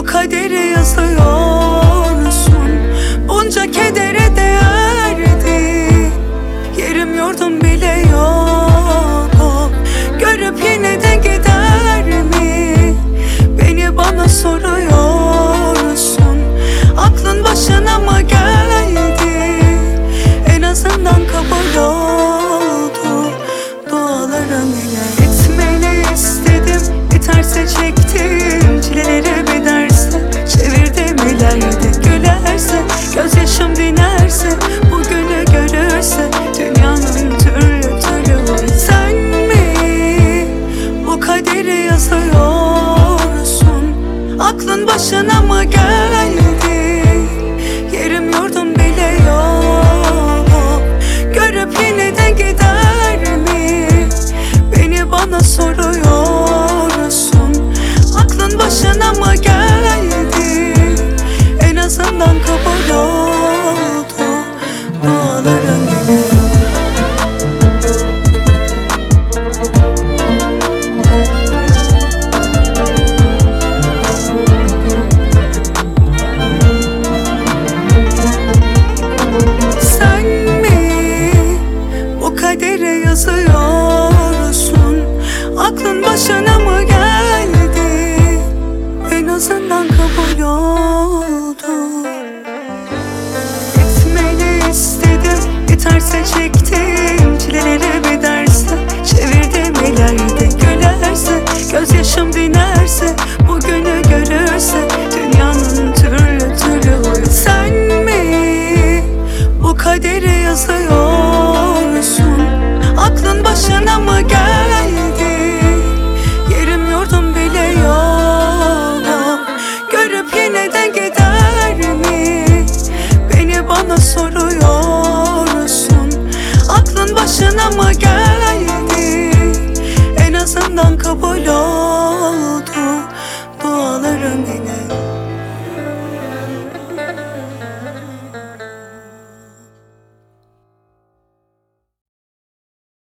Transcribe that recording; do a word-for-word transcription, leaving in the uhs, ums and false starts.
bu kaderi yazıyorsun. Bunca kedere değerdi, yerim yurdum bile yok. Görüp yine de gider mi? Beni bana soruyorsun. Aklın başına mı geldi? En azından kabul oldu dualarım ile. Gitmeni istedim, biterse çektim çileleri, bir derse çevirdim ileride. Gülerse, gözyaşım dinerse, bugünü görürse dünyanın türlü türlü. Sen mi bu kaderi yazıyorsun? Aklın başına mı geldi? Yerim yurdum bile yok. Görüp yine de gider mi? Beni bana soruyorsun. Aklın başına mı geldi? En azından kabul oldu dualarım ile. Sen mi bu kadere yazıyorsun? Aklın başına mı geldi? En azından kabul oldu. Gitmeni istedim, biterse çektim çileleri, bir derse çevirdim ileride. Gülerse, gözyaşım dinerse, bugünü görürse